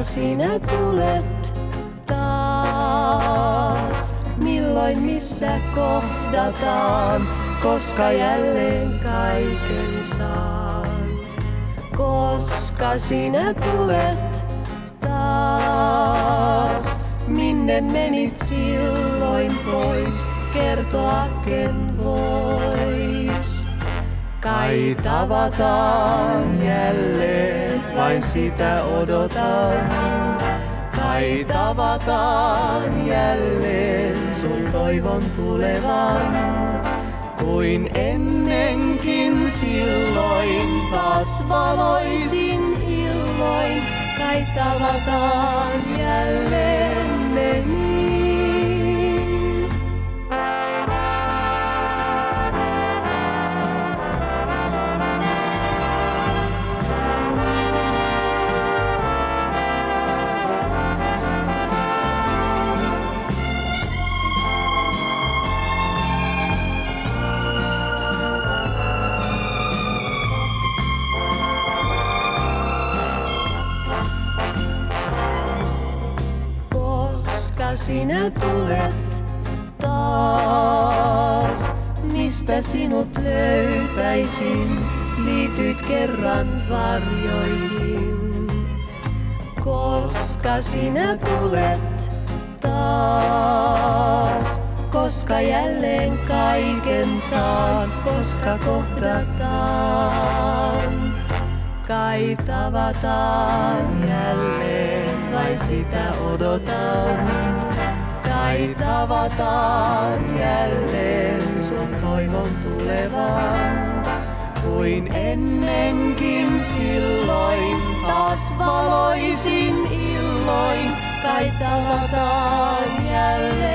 Koska sinä tulet taas, milloin missä kohdataan, koska jälleen kaiken saan. Koska sinä tulet taas, minne menit silloin pois, kertoa ken vois. Kai tavataan jälleen, vain sitä odotan. Kai tavataan jälleen, sun toivon tulevan. Kuin ennenkin silloin, taas valoisin illoin. Kai tavataan jälleen me niin. Koska sinä tulet taas, mistä sinut löytäisin, liityit kerran varjoihin. Koska sinä tulet taas, koska jälleen kaiken saan, koska kohdataan. Kai tavataan jälleen, vain sitä odotan. Kai tavataan jälleen, sun toivon tulevan. Kuin ennenkin silloin, taas valoisin illoin. Kai tavataan jälleen.